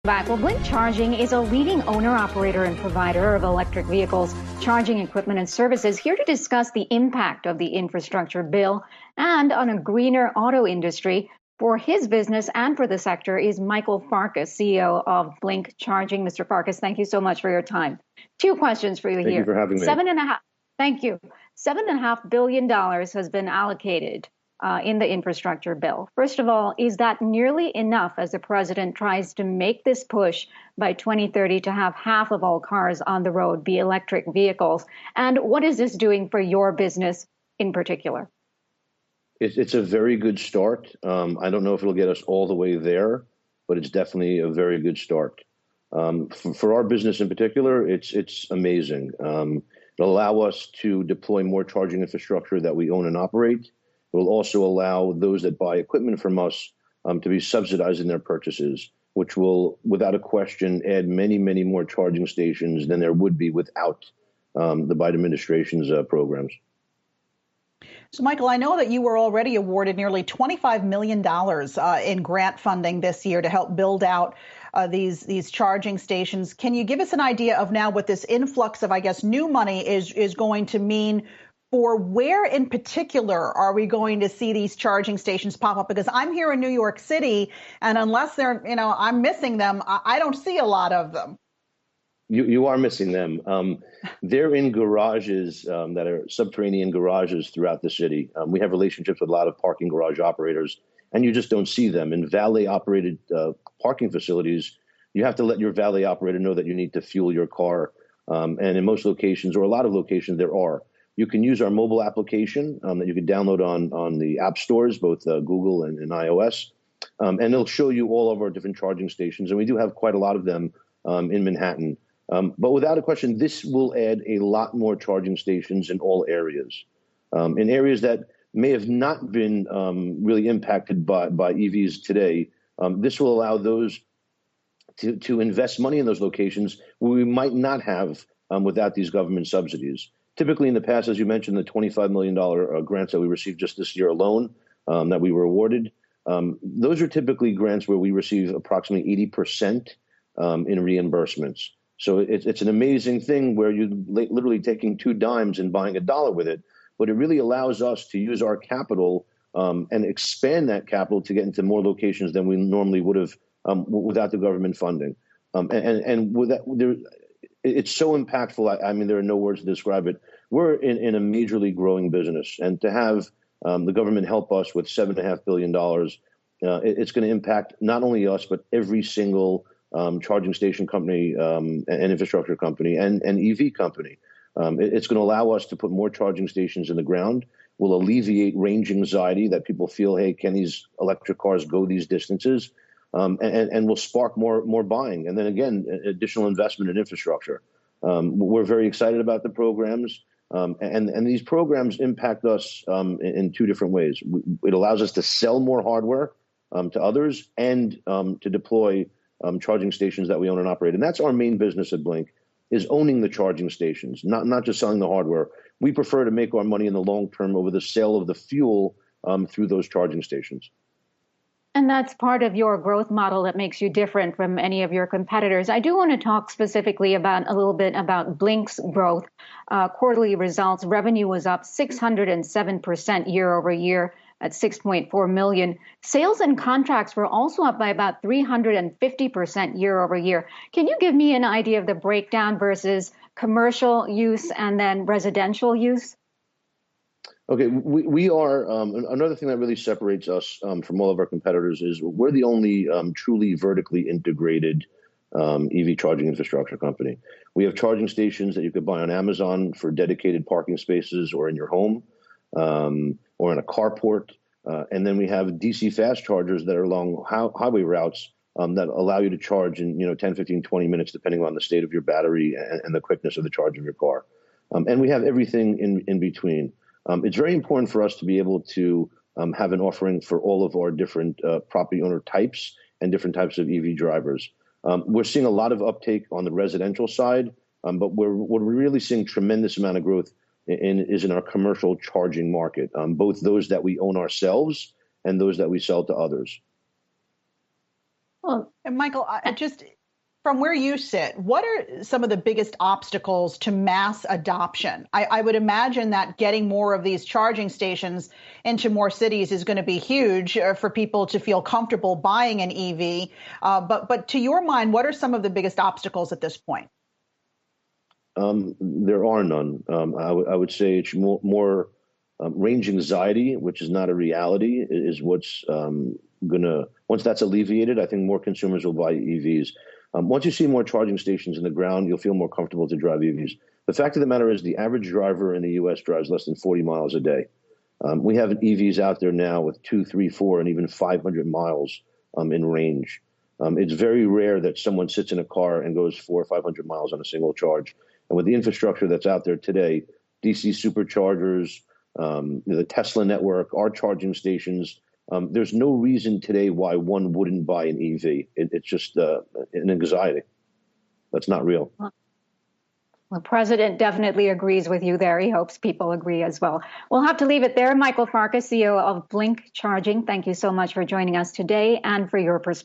Back. Well, Blink Charging is a leading owner, operator, and provider of electric vehicles, charging equipment, and services. Here to discuss the impact of the infrastructure bill and on a greener auto industry for his business and for the sector is Michael Farkas, CEO of Blink Charging. Mr. Farkas, thank you so much for your time. Two questions for you here. Thank you for having me. Thank you. $7.5 billion has been allocated in the infrastructure bill. First of all, is that nearly enough as the president tries to make this push by 2030 to have half of all cars on the road be electric vehicles? And what is this doing for your business in particular? It's a very good start. I don't know if it'll get us all the way there, but it's definitely a very good start. For our business in particular, it's amazing. It'll allow us to deploy more charging infrastructure that we own and operate. It will also allow those that buy equipment from us to be subsidized in their purchases, which will, without a question, add many, many more charging stations than there would be without the Biden administration's programs. So, Michael, I know that you were already awarded nearly $25 million in grant funding this year to help build out these charging stations. Can you give us an idea of now what this influx of, I guess, new money is going to mean? For where in particular are we going to see these charging stations pop up? Because I'm here in New York City, and unless they're, I'm missing them, I don't see a lot of them. You are missing them. They're in garages that are subterranean garages throughout the city. We have relationships with a lot of parking garage operators, and you just don't see them. In valet-operated parking facilities, you have to let your valet operator know that you need to fuel your car. And in most locations, or a lot of locations, there are. You can use our mobile application that you can download on the app stores, both Google and iOS, and it'll show you all of our different charging stations. And we do have quite a lot of them in Manhattan. But without a question, this will add a lot more charging stations in all areas. In areas that may have not been really impacted by EVs today, this will allow those to invest money in those locations where we might not have without these government subsidies. Typically in the past, as you mentioned, the $25 million grants that we received just this year alone that we were awarded, those are typically grants where we receive approximately 80% in reimbursements. So it's an amazing thing where you're literally taking two dimes and buying $1 with it, but it really allows us to use our capital and expand that capital to get into more locations than we normally would have without the government funding. And with that, it's so impactful. I mean, there are no words to describe it. We're in a majorly growing business, and to have the government help us with $7.5 billion, it's going to impact not only us, but every single charging station company and infrastructure company and EV company. It's going to allow us to put more charging stations in the ground. Will alleviate range anxiety that people feel, hey, can these electric cars go these distances? And will spark more buying. And then again, additional investment in infrastructure. We're very excited about the programs. And these programs impact us in two different ways. It allows us to sell more hardware to others and to deploy charging stations that we own and operate. And that's our main business at Blink, is owning the charging stations, not just selling the hardware. We prefer to make our money in the long term over the sale of the fuel through those charging stations. And that's part of your growth model that makes you different from any of your competitors. I do want to talk specifically about a little bit about Blink's growth. Quarterly results, revenue was up 607% year over year at 6.4 million. Sales and contracts were also up by about 350% year over year. Can you give me an idea of the breakdown versus commercial use and then residential use? Okay, we are, another thing that really separates us from all of our competitors is we're the only truly vertically integrated EV charging infrastructure company. We have charging stations that you could buy on Amazon for dedicated parking spaces or in your home or in a carport. And then we have DC fast chargers that are along highway routes that allow you to charge in 10, 15, 20 minutes, depending on the state of your battery and the quickness of the charge of your car. And we have everything in between. It's very important for us to be able to have an offering for all of our different property owner types and different types of EV drivers. We're seeing a lot of uptake on the residential side, but what we're really seeing tremendous amount of growth is in our commercial charging market, both those that we own ourselves and those that we sell to others. Well, And Michael, just from where you sit, what are some of the biggest obstacles to mass adoption? I would imagine that getting more of these charging stations into more cities is going to be huge for people to feel comfortable buying an EV. But to your mind, what are some of the biggest obstacles at this point? There are none. I would say it's more range anxiety, which is not a reality, is what's once that's alleviated, I think more consumers will buy EVs. Once you see more charging stations in the ground, you'll feel more comfortable to drive EVs. The fact of the matter is the average driver in the U.S. drives less than 40 miles a day. We have EVs out there now with 2, 3, 4, and even 500 miles in range. It's very rare that someone sits in a car and goes 400 or 500 miles on a single charge. And with the infrastructure that's out there today, DC superchargers, the Tesla network, our charging stations, there's no reason today why one wouldn't buy an EV. It's just an anxiety. That's not real. Well, the president definitely agrees with you there. He hopes people agree as well. We'll have to leave it there. Michael Farkas, CEO of Blink Charging, thank you so much for joining us today and for your perspective.